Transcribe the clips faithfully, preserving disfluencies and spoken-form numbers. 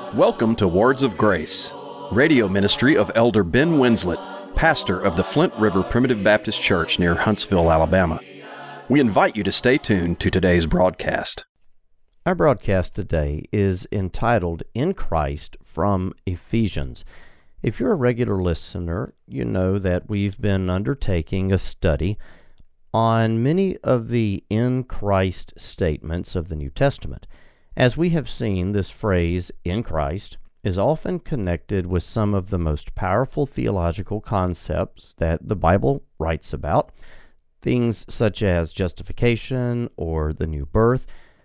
Welcome to Words of Grace, radio ministry of Elder Ben Winslet, pastor of the Flint River Primitive Baptist Church near Huntsville, Alabama. We invite you to stay tuned to today's broadcast. Our broadcast today is entitled In Christ from Ephesians. If you're a regular listener, you know that we've been undertaking a study on many of the in Christ statements of the New Testament. As we have seen, this phrase, in Christ, is often connected with some of the most powerful theological concepts that the Bible writes about, things such as justification or the new birth.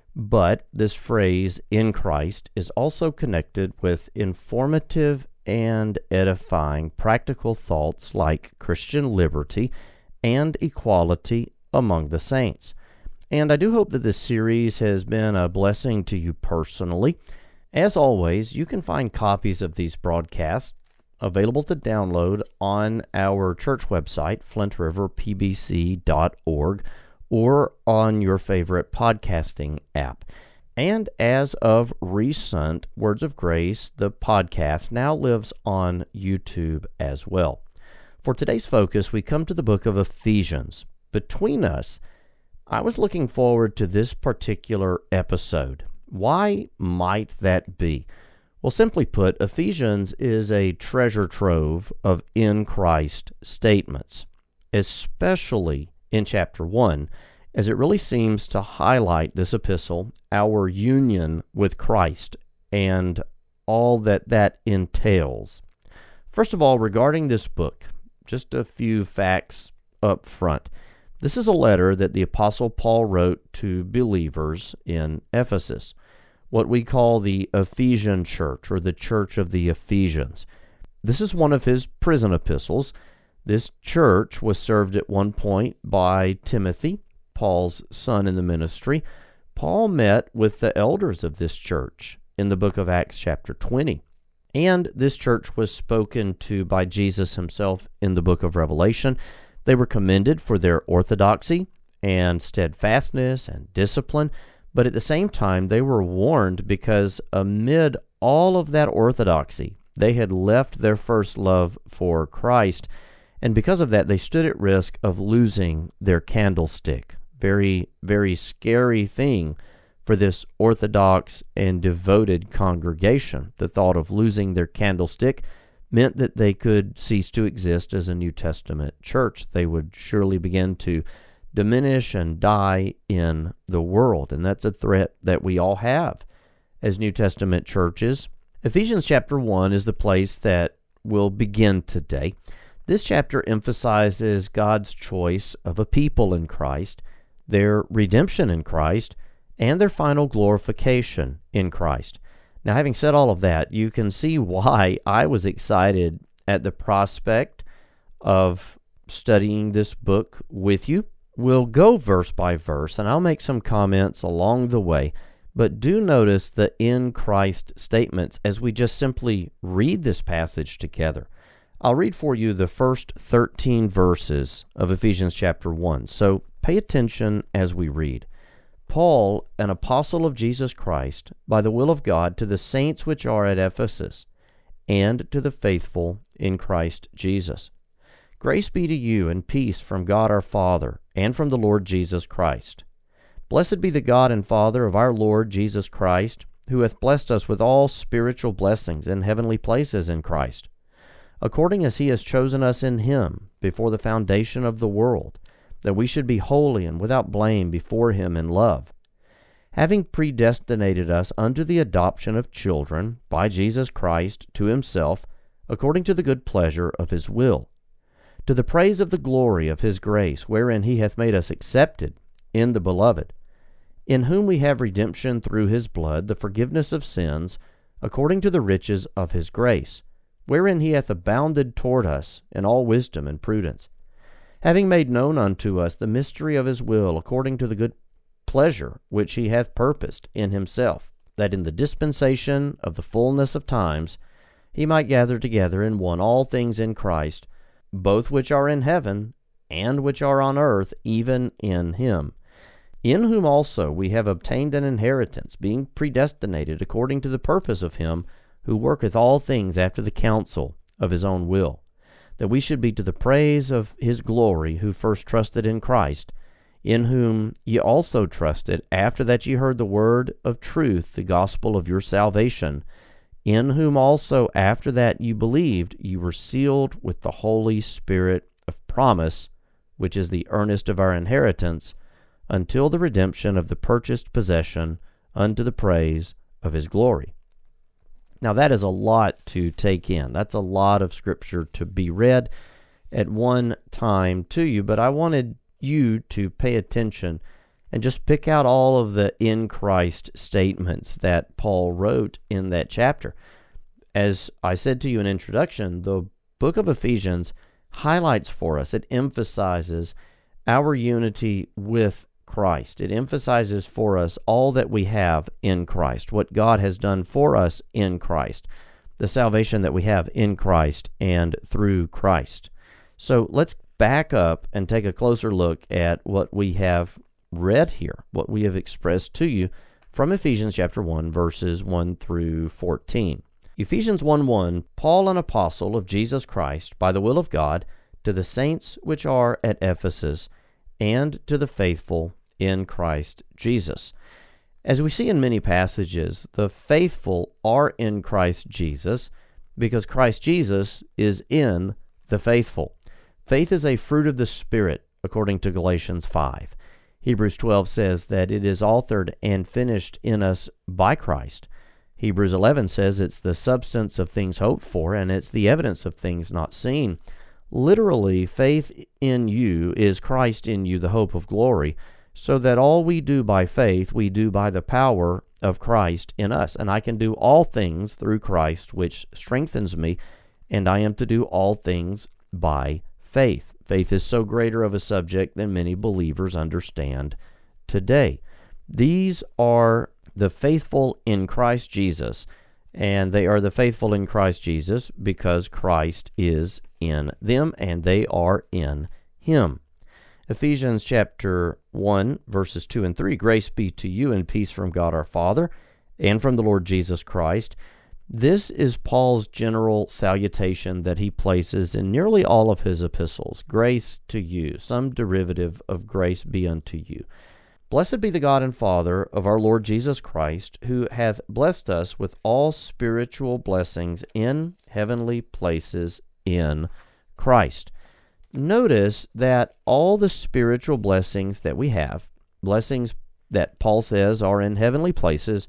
But this phrase, in Christ, is also connected with informative and edifying practical thoughts like Christian liberty and equality among the saints. And I do hope that this series has been a blessing to you personally. As always, you can find copies of these broadcasts available to download on our church website, flint river p b c dot org, or on your favorite podcasting app. And as of recent, Words of Grace, the podcast, now lives on YouTube as well. For today's focus, we come to the book of Ephesians. Between us, I was looking forward to this particular episode. Why might that be? Well, simply put, Ephesians is a treasure trove of in Christ statements, especially in chapter one, as it really seems to highlight this epistle, our union with Christ, and all that that entails. First of all, regarding this book, just a few facts up front. This is a letter that the Apostle Paul wrote to believers in Ephesus, what we call the Ephesian church, or the church of the Ephesians. This is one of his prison epistles. This church was served at one point by Timothy, Paul's son in the ministry. Paul met with the elders of this church in the book of Acts chapter twenty. And this church was spoken to by Jesus himself in the book of Revelation. They were commended for their orthodoxy and steadfastness and discipline, but at the same time, they were warned because amid all of that orthodoxy, they had left their first love for Christ, and because of that, they stood at risk of losing their candlestick. Very, very scary thing for this orthodox and devoted congregation. The thought of losing their candlestick meant that they could cease to exist as a New Testament church. They would surely begin to diminish and die in the world, and that's a threat that we all have as New Testament churches. Ephesians chapter one is the place that will begin today. This chapter emphasizes God's choice of a people in Christ, their redemption in Christ, and their final glorification in Christ. Now, having said all of that, you can see why I was excited at the prospect of studying this book with you. We'll go verse by verse, and I'll make some comments along the way, but do notice the in Christ statements as we just simply read this passage together. I'll read for you the first thirteen verses of Ephesians chapter one, so pay attention as we read. Paul, an apostle of Jesus Christ, by the will of God, to the saints which are at Ephesus, and to the faithful in Christ Jesus. Grace be to you and peace from God our Father, and from the Lord Jesus Christ. Blessed be the God and Father of our Lord Jesus Christ, who hath blessed us with all spiritual blessings in heavenly places in Christ, according as he has chosen us in him before the foundation of the world, that we should be holy and without blame before him in love, having predestinated us unto the adoption of children by Jesus Christ to himself, according to the good pleasure of his will, to the praise of the glory of his grace, wherein he hath made us accepted in the beloved, in whom we have redemption through his blood, the forgiveness of sins, according to the riches of his grace, wherein he hath abounded toward us in all wisdom and prudence, having made known unto us the mystery of his will, according to the good pleasure which he hath purposed in himself, that in the dispensation of the fullness of times he might gather together in one all things in Christ, both which are in heaven and which are on earth, even in him, in whom also we have obtained an inheritance, being predestinated according to the purpose of him who worketh all things after the counsel of his own will, that we should be to the praise of his glory, who first trusted in Christ, in whom ye also trusted, after that ye heard the word of truth, the gospel of your salvation, in whom also after that you believed, you were sealed with the Holy Spirit of promise, which is the earnest of our inheritance, until the redemption of the purchased possession, unto the praise of his glory. Now that is a lot to take in. That's a lot of Scripture to be read at one time to you, but I wanted you to pay attention and just pick out all of the in Christ statements that Paul wrote in that chapter. As I said to you in introduction, the book of Ephesians highlights for us, it emphasizes our unity with Christ. It emphasizes for us all that we have in Christ, what God has done for us in Christ, the salvation that we have in Christ and through Christ. So let's back up and take a closer look at what we have read here, what we have expressed to you from Ephesians chapter one, verses one through fourteen. Ephesians one one, Paul, an apostle of Jesus Christ, by the will of God, to the saints which are at Ephesus, and to the faithful in Christ Jesus. As we see in many passages, the faithful are in Christ Jesus because Christ Jesus is in the faithful. Faith is a fruit of the Spirit, according to Galatians five. Hebrews twelve says that it is authored and finished in us by Christ. Hebrews eleven says it's the substance of things hoped for, and it's the evidence of things not seen. Literally, faith in you is Christ in you, the hope of glory, so that all we do by faith, we do by the power of Christ in us. And I can do all things through Christ, which strengthens me, and I am to do all things by faith. Faith is so greater of a subject than many believers understand today. These are the faithful in Christ Jesus, and they are the faithful in Christ Jesus because Christ is in them, and they are in him. Ephesians chapter one, verses two and three, Grace be to you and peace from God our Father and from the Lord Jesus Christ. This is Paul's general salutation that he places in nearly all of his epistles. Grace to you, some derivative of grace be unto you. Blessed be the God and Father of our Lord Jesus Christ, who hath blessed us with all spiritual blessings in heavenly places in Christ. Notice that all the spiritual blessings that we have, blessings that Paul says are in heavenly places,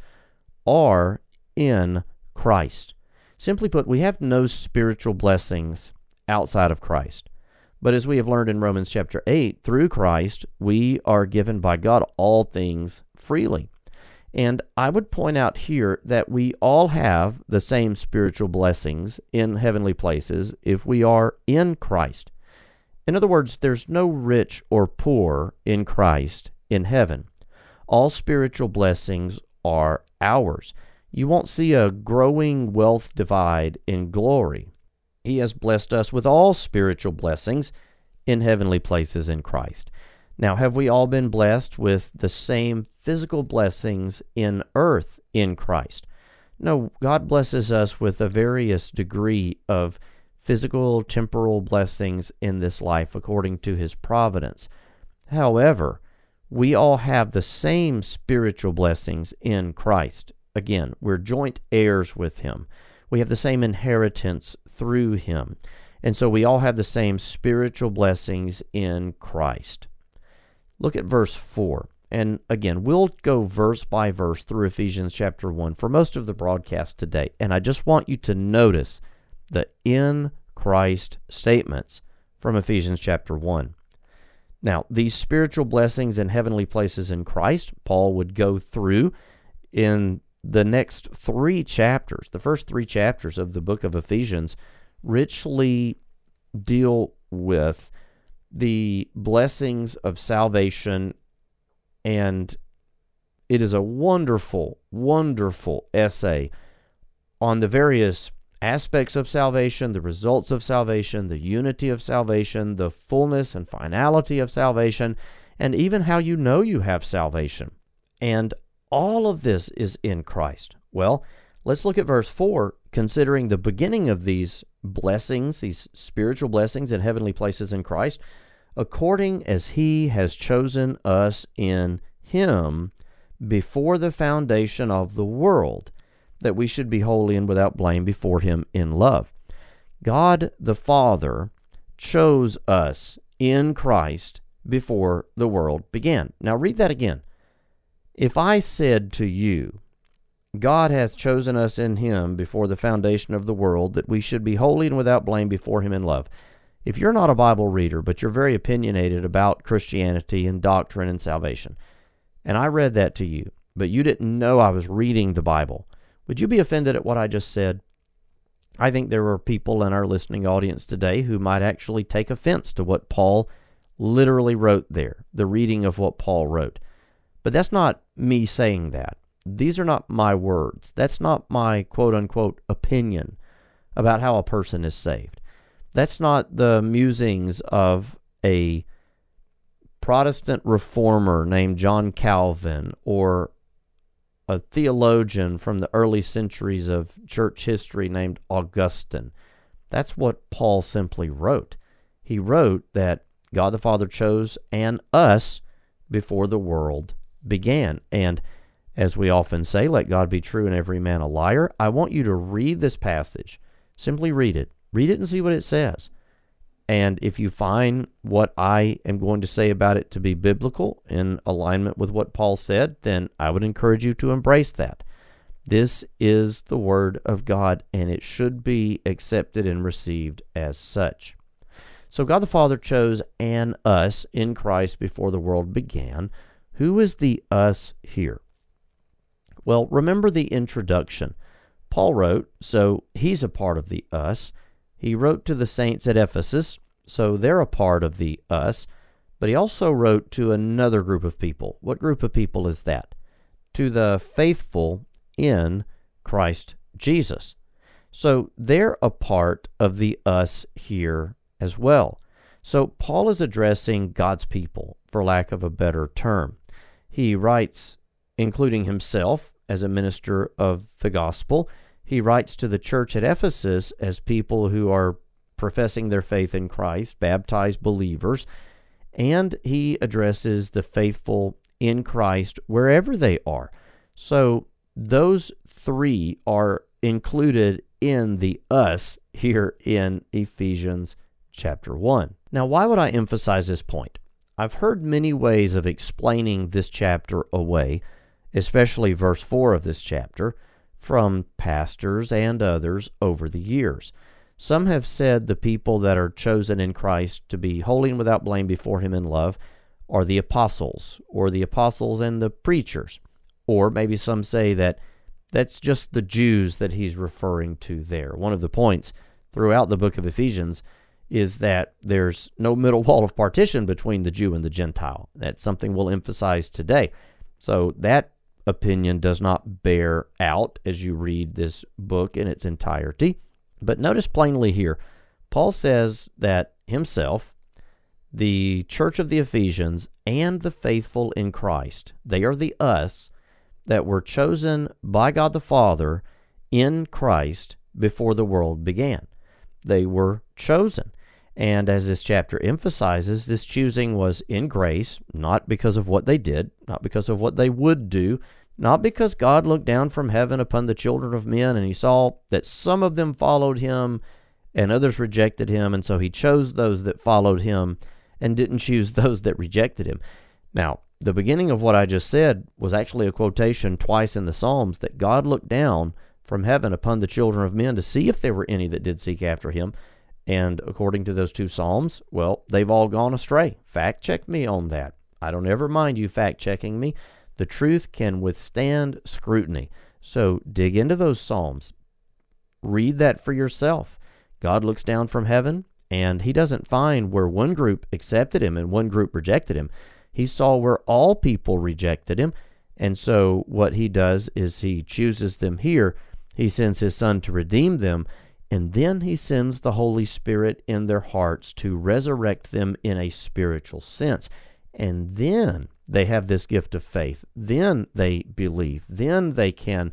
are in Christ. Simply put, we have no spiritual blessings outside of Christ. But as we have learned in Romans chapter eight, through Christ, we are given by God all things freely. And I would point out here that we all have the same spiritual blessings in heavenly places if we are in Christ. In other words, there's no rich or poor in Christ in heaven. All spiritual blessings are ours. You won't see a growing wealth divide in glory. He has blessed us with all spiritual blessings in heavenly places in Christ. Now, have we all been blessed with the same physical blessings in earth in Christ? No, God blesses us with a various degree of physical, temporal blessings in this life according to his providence. However, we all have the same spiritual blessings in Christ. Again, we're joint heirs with him. We have the same inheritance through him. And so we all have the same spiritual blessings in Christ. Look at verse four. And again, we'll go verse by verse through Ephesians chapter one for most of the broadcast today. And I just want you to notice the in Christ statements from Ephesians chapter one. Now, these spiritual blessings in heavenly places in Christ, Paul would go through in the next three chapters. The first three chapters of the book of Ephesians richly deal with the blessings of salvation, and it is a wonderful, wonderful essay on the various aspects of salvation, the results of salvation, the unity of salvation, the fullness and finality of salvation, and even how you know you have salvation. And all of this is in Christ. Well, Let's look at verse four, considering the beginning of these blessings, these spiritual blessings in heavenly places in Christ, according as he has chosen us in him before the foundation of the world, that we should be holy and without blame before him in love. God the Father chose us in Christ before the world began. Now read that again. If I said to you, God hath chosen us in him before the foundation of the world, that we should be holy and without blame before him in love. If you're not a Bible reader, but you're very opinionated about Christianity and doctrine and salvation, and I read that to you, but you didn't know I was reading the Bible, would you be offended at what I just said? I think there are people in our listening audience today who might actually take offense to what Paul literally wrote there, the reading of what Paul wrote. But that's not me saying that. These are not my words. That's not my quote-unquote opinion about how a person is saved. That's not the musings of a Protestant reformer named John Calvin or a theologian from the early centuries of church history named Augustine. That's what Paul simply wrote. He wrote that God the Father chose and us before the world began. And as we often say, let God be true and every man a liar. I want you to read this passage. Simply read it. Read it and see what it says. And if you find what I am going to say about it to be biblical, in alignment with what Paul said, then I would encourage you to embrace that. This is the Word of God, and it should be accepted and received as such. So God the Father chose and us in Christ before the world began. Who is the us here? Well, remember the introduction. Paul wrote, so he's a part of the us. He wrote to the saints at Ephesus, so they're a part of the us, but he also wrote to another group of people. What group of people is that? To the faithful in Christ Jesus. So they're a part of the us here as well. So Paul is addressing God's people, for lack of a better term. He writes, including himself as a minister of the gospel. He writes to the church at Ephesus as people who are professing their faith in Christ, baptized believers, and he addresses the faithful in Christ wherever they are. So those three are included in the us here in Ephesians chapter one. Now, why would I emphasize this point? I've heard many ways of explaining this chapter away, especially verse four of this chapter, from pastors and others over the years. Some have said the people that are chosen in Christ to be holy and without blame before him in love are the apostles, or the apostles and the preachers. Or maybe some say that that's just the Jews that he's referring to there. One of the points throughout the book of Ephesians is that there's no middle wall of partition between the Jew and the Gentile. That's something we'll emphasize today. So that opinion does not bear out as you read this book in its entirety. But notice plainly here, Paul says that himself, the church of the Ephesians, and the faithful in Christ, they are the us that were chosen by God the Father in Christ before the world began. They were chosen. And as this chapter emphasizes, this choosing was in grace, not because of what they did, not because of what they would do, not because God looked down from heaven upon the children of men and he saw that some of them followed him and others rejected him, and so he chose those that followed him and didn't choose those that rejected him. Now, the beginning of what I just said was actually a quotation twice in the Psalms that God looked down from heaven upon the children of men to see if there were any that did seek after him. And according to those two Psalms, well, they've all gone astray. Fact check me on that. I don't ever mind you fact checking me. The truth can withstand scrutiny. So dig into those Psalms. Read that for yourself. God looks down from heaven, and he doesn't find where one group accepted him and one group rejected him. He saw where all people rejected him, and so what he does is he chooses them here. He sends his Son to redeem them, and then he sends the Holy Spirit in their hearts to resurrect them in a spiritual sense. And then they have this gift of faith. Then they believe. Then they can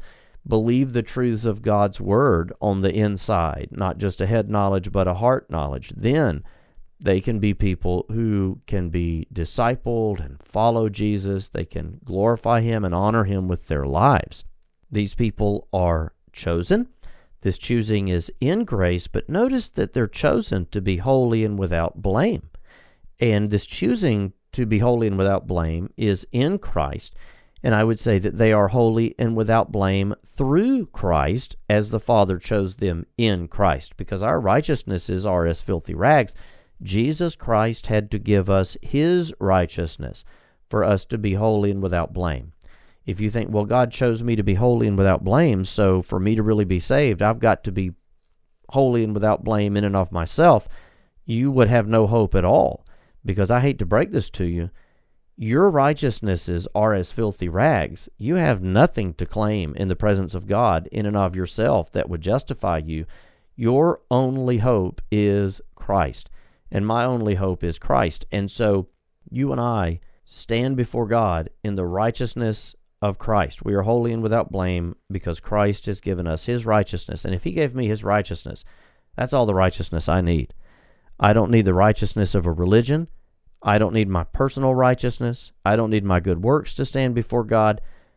believe the truths of God's Word on the inside, not just a head knowledge, but a heart knowledge, then they can be people who can be discipled and follow Jesus. They can glorify Him and honor Him with their lives. These people are chosen. This choosing is in grace, but notice that they're chosen to be holy and without blame. And this choosing to be holy and without blame is in Christ. And I would say that they are holy and without blame through Christ, as the Father chose them in Christ. Because our righteousnesses are as filthy rags, Jesus Christ had to give us His righteousness for us to be holy and without blame. If you think, well, God chose me to be holy and without blame, so for me to really be saved, I've got to be holy and without blame in and of myself, you would have no hope at all. Because I hate to break this to you, your righteousnesses are as filthy rags. You have nothing to claim in the presence of God in and of yourself that would justify you. Your only hope is Christ, and my only hope is Christ. And so you and I stand before God in the righteousness of Christ. We are holy and without blame because Christ has given us His righteousness. And if He gave me His righteousness, that's all the righteousness I need. I don't need the righteousness of a religion. I don't need my personal righteousness. I don't need my good works to stand before God.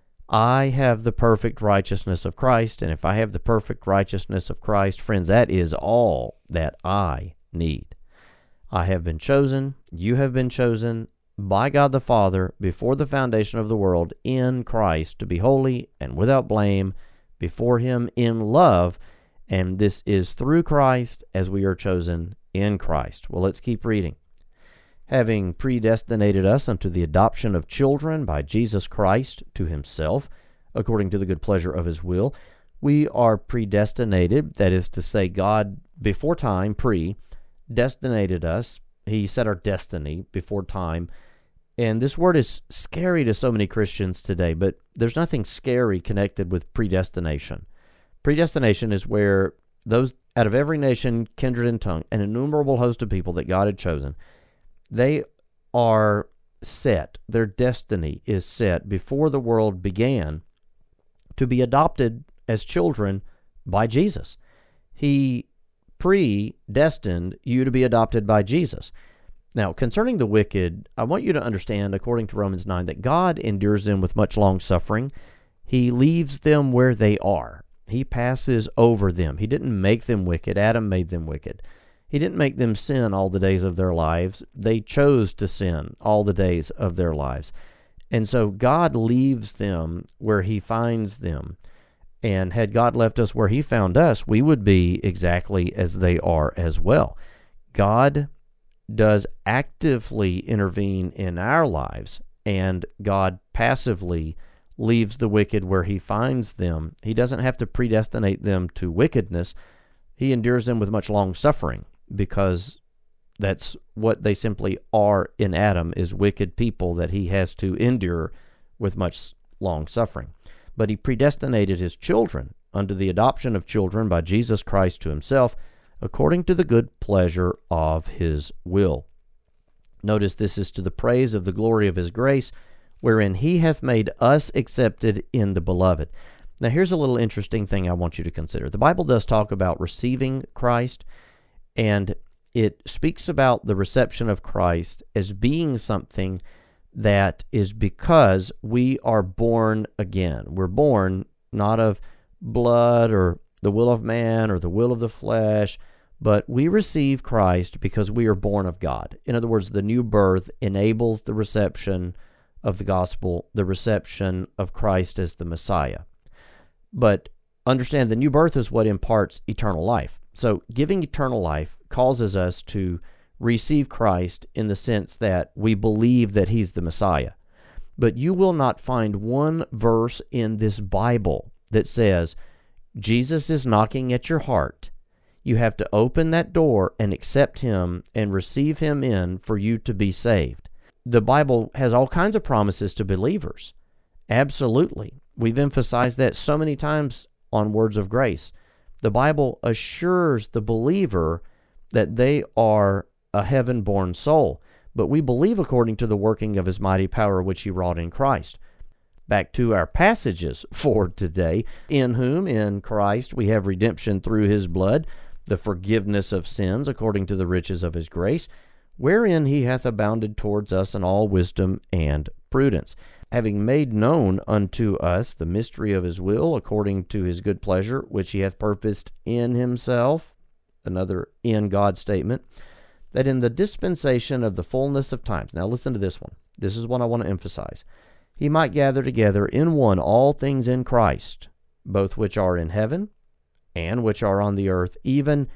I have the perfect righteousness of Christ, and if I have the perfect righteousness of Christ, friends, that is all that I need. I have been chosen, you have been chosen by God the Father before the foundation of the world in Christ to be holy and without blame before Him in love, and this is through Christ as we are chosen in Christ. Well, let's keep reading. Having predestinated us unto the adoption of children by Jesus Christ to Himself, according to the good pleasure of His will, we are predestinated, that is to say, God before time, pre-destinated us. He set our destiny before time. And this word is scary to so many Christians today, but there's nothing scary connected with predestination. Predestination is where those out of every nation, kindred, and tongue, an innumerable host of people that God had chosen, they are set, their destiny is set before the world began to be adopted as children by Jesus. He predestined you to be adopted by Jesus. Now, concerning the wicked, I want you to understand, according to Romans nine, that God endures them with much long suffering. He leaves them where they are. He passes over them. He didn't make them wicked. Adam made them wicked. He didn't make them sin all the days of their lives. They chose to sin all the days of their lives. And so God leaves them where He finds them. And had God left us where He found us, we would be exactly as they are as well. God does actively intervene in our lives, and God passively leaves the wicked where He finds them. He doesn't have to predestinate them to wickedness. He endures them with much long suffering, because that's what they simply are in Adam, is wicked people that He has to endure with much long suffering. But He predestinated His children unto the adoption of children by Jesus Christ to Himself, according to the good pleasure of His will. Notice this is to the praise of the glory of His grace, wherein He hath made us accepted in the Beloved. Now here's a little interesting thing I want you to consider. The Bible does talk about receiving Christ, and it speaks about the reception of Christ as being something that is because we are born again. We're born not of blood or the will of man or the will of the flesh, but we receive Christ because we are born of God. In other words, the new birth enables the reception of the gospel, the reception of Christ as the Messiah. But understand, the new birth is what imparts eternal life. So giving eternal life causes us to receive Christ in the sense that we believe that He's the Messiah. But you will not find one verse in this Bible that says, Jesus is knocking at your heart. You have to open that door and accept Him and receive Him in for you to be saved. The Bible has all kinds of promises to believers. Absolutely. We've emphasized that so many times on Words of Grace. The Bible assures the believer that they are a heaven-born soul, but we believe according to the working of His mighty power which He wrought in Christ. Back to our passages for today. In whom, in Christ, we have redemption through his blood, the forgiveness of sins according to the riches of his grace, wherein he hath abounded towards us in all wisdom and prudence, having made known unto us the mystery of his will according to his good pleasure, which he hath purposed in himself, another in God statement, that in the dispensation of the fullness of times, now listen to this one, this is what I want to emphasize, he might gather together in one all things in Christ, both which are in heaven and which are on the earth, even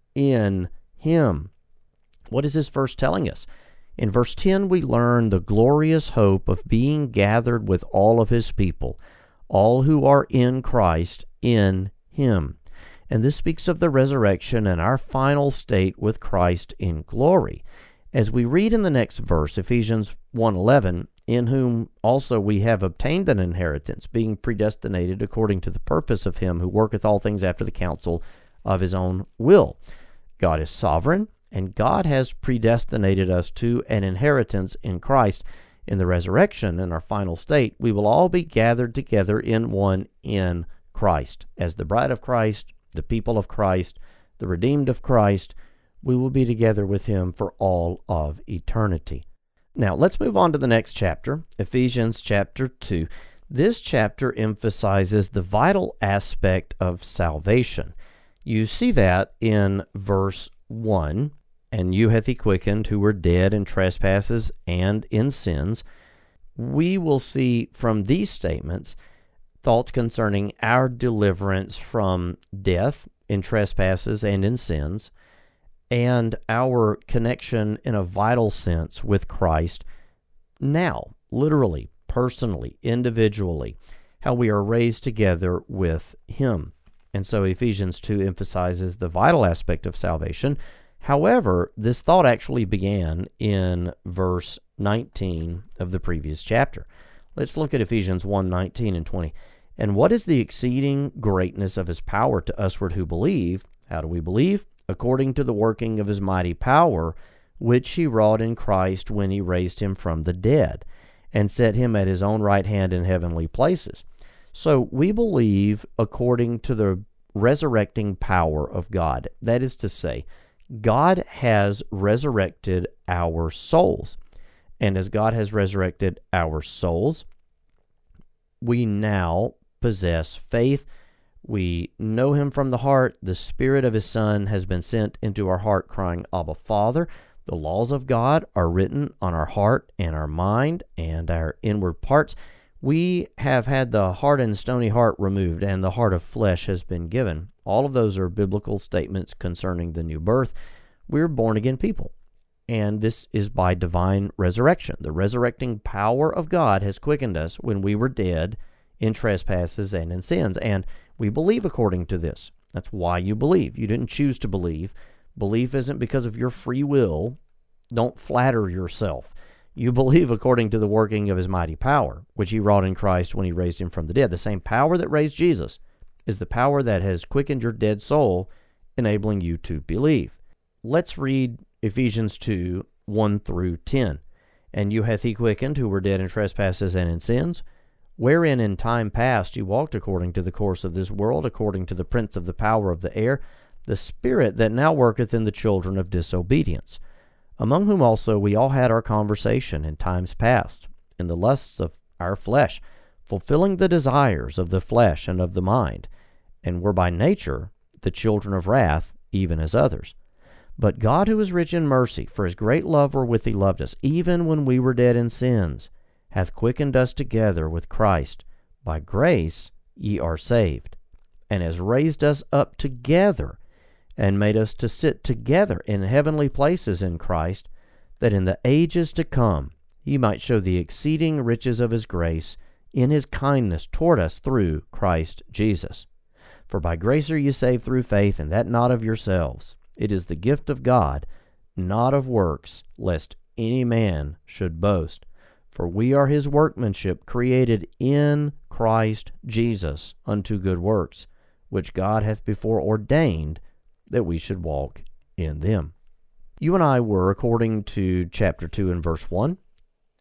in him. What is this verse telling us? In verse ten, we learn the glorious hope of being gathered with all of his people, all who are in Christ, in him. And this speaks of the resurrection and our final state with Christ in glory. As we read in the next verse, Ephesians one eleven, in whom also we have obtained an inheritance, being predestinated according to the purpose of him who worketh all things after the counsel of his own will. God is sovereign, and God has predestinated us to an inheritance in Christ. In the resurrection, in our final state, we will all be gathered together in one in Christ. As the bride of Christ, the people of Christ, the redeemed of Christ, we will be together with him for all of eternity. Now, let's move on to the next chapter, Ephesians chapter two. This chapter emphasizes the vital aspect of salvation. You see that in verse one, and you hath he quickened who were dead in trespasses and in sins. We will see from these statements thoughts concerning our deliverance from death in trespasses and in sins, and our connection in a vital sense with Christ now, literally, personally, individually, how we are raised together with him. And so Ephesians two emphasizes the vital aspect of salvation. However, this thought actually began in verse nineteen of the previous chapter. Let's look at Ephesians one nineteen and twenty. And what is the exceeding greatness of his power to usward who believe? How do we believe? According to the working of his mighty power, which he wrought in Christ when he raised him from the dead, and set him at his own right hand in heavenly places. So we believe according to the resurrecting power of God. That is to say, God has resurrected our souls. And as God has resurrected our souls, we now possess faith. We know him from the heart. The Spirit of his Son has been sent into our heart, crying, Abba, Father. The laws of God are written on our heart and our mind and our inward parts. We have had the hard and stony heart removed, and the heart of flesh has been given. All of those are biblical statements concerning the new birth. We're born-again people, and this is by divine resurrection. The resurrecting power of God has quickened us when we were dead in trespasses and in sins, and we believe according to this. That's why you believe. You didn't choose to believe. Belief isn't because of your free will. Don't flatter yourself. You believe according to the working of his mighty power, which he wrought in Christ when he raised him from the dead. The same power that raised Jesus is the power that has quickened your dead soul, enabling you to believe. Let's read Ephesians two, one through ten. And you hath he quickened who were dead in trespasses and in sins, wherein in time past you walked according to the course of this world, according to the prince of the power of the air, the spirit that now worketh in the children of disobedience, among whom also we all had our conversation in times past, in the lusts of our flesh, fulfilling the desires of the flesh and of the mind, and were by nature the children of wrath, even as others. But God, who is rich in mercy, for his great love wherewith he loved us, even when we were dead in sins, hath quickened us together with Christ. By grace ye are saved, and has raised us up together, and made us to sit together in heavenly places in Christ, that in the ages to come he might show the exceeding riches of his grace in his kindness toward us through Christ Jesus. For by grace are ye saved through faith, and that not of yourselves. It is the gift of God, not of works, lest any man should boast. For we are his workmanship, created in Christ Jesus unto good works, which God hath before ordained that we should walk in them. You and I were, according to chapter two and verse one,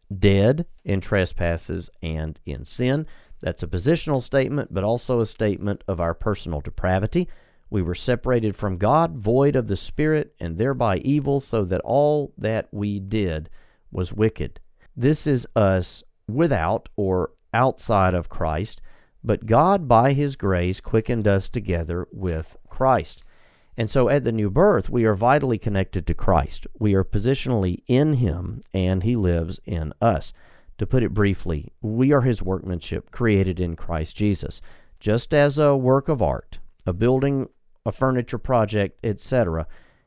dead in trespasses and in sin. That's a positional statement, but also a statement of our personal depravity. We were separated from God, void of the Spirit, and thereby evil, so that all that we did was wicked. This is us without or outside of Christ, but God, by His grace, quickened us together with Christ. And so at the new birth, we are vitally connected to Christ. We are positionally in Him, and He lives in us. To put it briefly, we are His workmanship, created in Christ Jesus. Just as a work of art, a building, a furniture project, et cetera,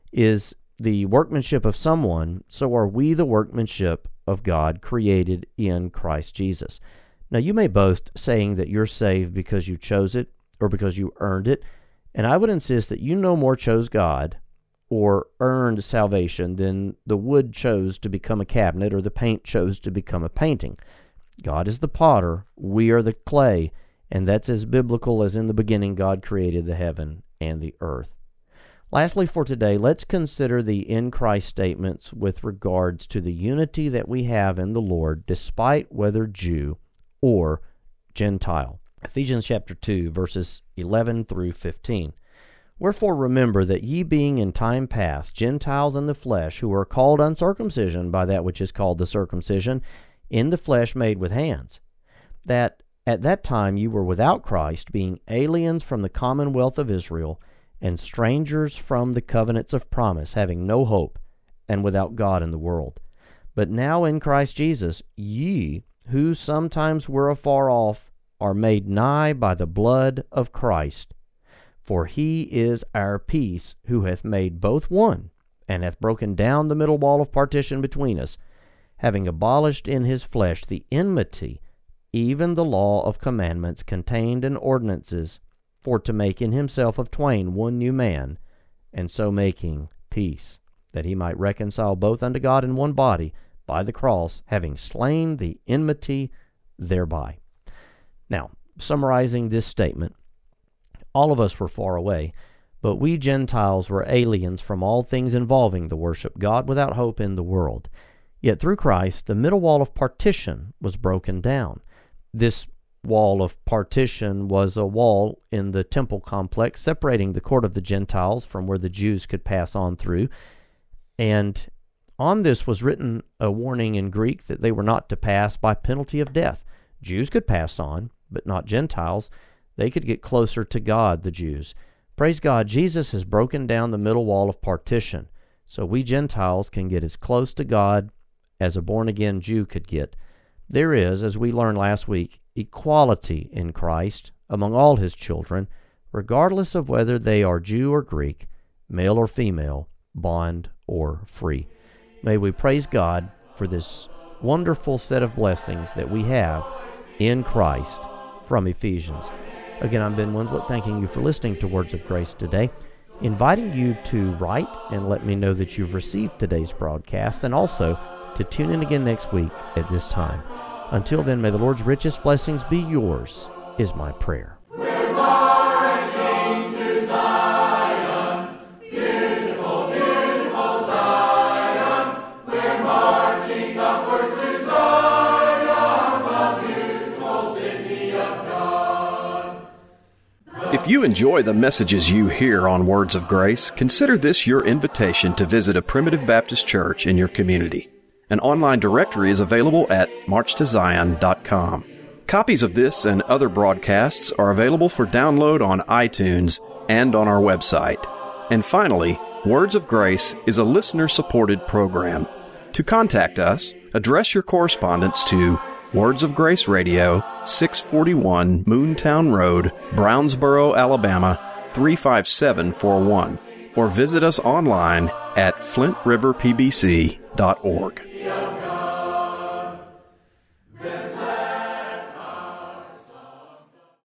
is the workmanship of someone, so are we the workmanship of God, created in Christ Jesus. Now, you may boast saying that you're saved because you chose it or because you earned it, and I would insist that you no more chose God or earned salvation than the wood chose to become a cabinet or the paint chose to become a painting. God is the potter, we are the clay, and that's as biblical as in the beginning God created the heaven and the earth. Lastly, for today, let's consider the in Christ statements with regards to the unity that we have in the Lord, despite whether Jew or Gentile. Ephesians chapter two, verses eleven through fifteen. Wherefore remember that ye being in time past Gentiles in the flesh, who are called uncircumcision by that which is called the circumcision, in the flesh made with hands, that at that time you were without Christ, being aliens from the commonwealth of Israel, and strangers from the covenants of promise, having no hope, and without God in the world. But now in Christ Jesus, ye, who sometimes were afar off, are made nigh by the blood of Christ. For He is our peace, who hath made both one, and hath broken down the middle wall of partition between us, having abolished in His flesh the enmity, even the law of commandments contained in ordinances, for to make in Himself of twain one new man, and so making peace, that He might reconcile both unto God in one body by the cross, having slain the enmity thereby. Now, summarizing this statement, all of us were far away, but we Gentiles were aliens from all things involving the worship God, without hope in the world. Yet through Christ, the middle wall of partition was broken down. This wall of partition was a wall in the temple complex separating the court of the Gentiles from where the Jews could pass on through. And on this was written a warning in Greek that they were not to pass by penalty of death. Jews could pass on, but not Gentiles. They could get closer to God, the Jews. Praise God, Jesus has broken down the middle wall of partition, so we Gentiles can get as close to God as a born-again Jew could get. There is, as we learned last week, equality in Christ among all His children, regardless of whether they are Jew or Greek, male or female, bond or free. May we praise God for this wonderful set of blessings that we have in Christ from Ephesians. Again, I'm Ben Winslet, thanking you for listening to Words of Grace today, inviting you to write and let me know that you've received today's broadcast, and also to tune in again next week at this time. Until then, may the Lord's richest blessings be yours, is my prayer. We're marching to Zion, beautiful, beautiful Zion. We're marching upward to Zion, the beautiful city of God. If you enjoy the messages you hear on Words of Grace, consider this your invitation to visit a Primitive Baptist church in your community. An online directory is available at march to zion dot com. Copies of this and other broadcasts are available for download on iTunes and on our website. And finally, Words of Grace is a listener-supported program. To contact us, address your correspondence to Words of Grace Radio, six forty-one Moontown Road, Brownsboro, Alabama, three five seven four one, or visit us online at flint river p b c dot org.